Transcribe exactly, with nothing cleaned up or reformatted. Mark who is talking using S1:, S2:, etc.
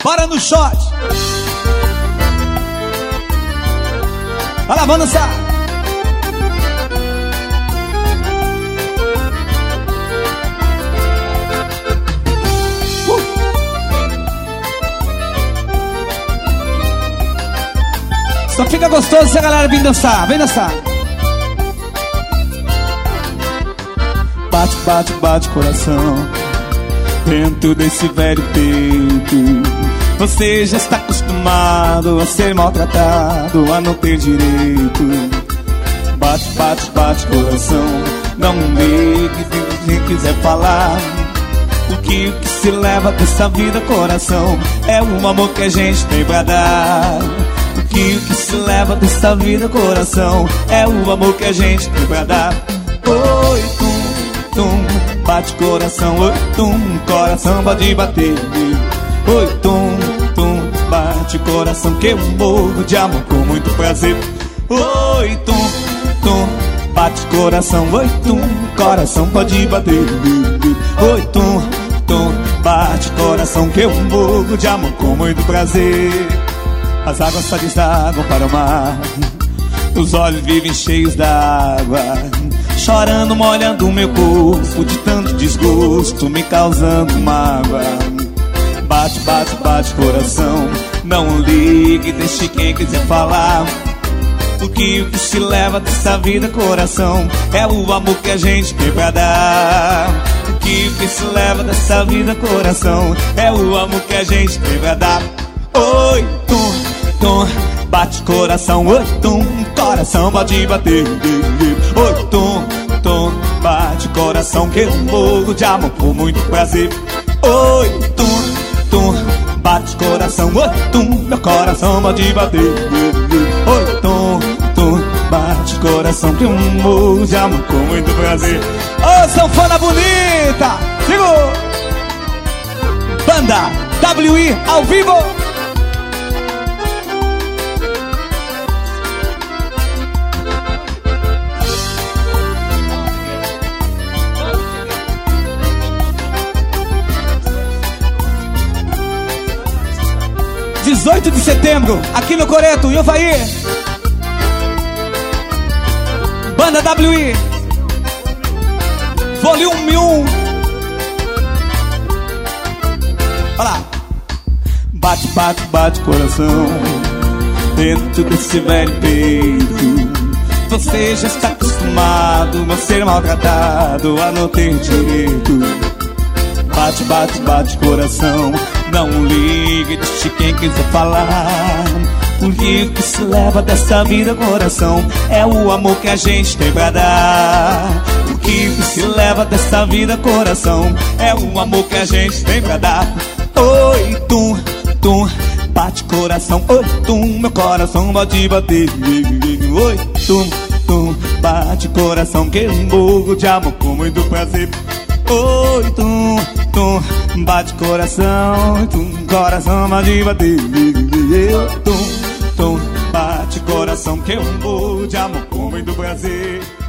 S1: Bora no shot. Vai lá, vamos dançar. uh. Só fica gostoso se a galera vir dançar. Vem dançar. Bate, bate, bate coração dentro desse velho peito. Você já está acostumado a ser maltratado, a não ter direito. Bate, bate, bate coração, não ligue se quem quiser falar. O que, o que se leva dessa vida, coração, é o amor que a gente tem pra dar. O que, o que se leva dessa vida, coração, é o amor que a gente tem pra dar. Oi, tum, tum, bate coração, oi, tum, coração pode bater. Oi, tum, tum, bate coração que eu morro de amor com muito prazer. Oi, tum, tum, bate coração, oi, tum, coração pode bater. Oi, tum, tum, bate coração que eu morro de amor com muito prazer. As águas só desagam para o mar, os olhos vivem cheios d'água, chorando, molhando o meu corpo de tanto desgosto, me causando mágoa. Bate, bate, bate coração, não ligue, deixe quem quiser falar. O que, o que se leva dessa vida, coração, é o amor que a gente tem pra dar. O que, o que se leva dessa vida, coração, é o amor que a gente tem pra dar. Oi, tum, tum, bate coração, oi, tum, coração pode bater. Oi, tum, tum, bate coração que eu morro de amor com muito prazer. Oi, tum, tum, bate coração, oi, tum, meu coração pode bater. Oi, tum, tum, bate coração que eu morro de amor com muito prazer. Ô, sanfona bonita, segura. Banda W I ao vivo. dezoito de setembro, aqui no Coreto, em Uvaí. Banda W I, volume um. Olha lá. Bate, bate, bate coração dentro desse velho peito. Você já está acostumado a ser maltratado, a não ter direito. Bate, bate, bate coração, não ligue, deixe quem quiser falar. O que, que se leva dessa vida, coração, é o amor que a gente tem pra dar. O que, que se leva dessa vida, coração, é o amor que a gente tem pra dar. Oi, tum, tum, bate coração, oi, tum, meu coração pode bater. Oi, tum, tum, bate coração que eu morro de amor com muito prazer. Oi, tum, tum, bate coração, tum, coração pode bater. Tum, tum, bate coração que eu morro de amor com muito prazer.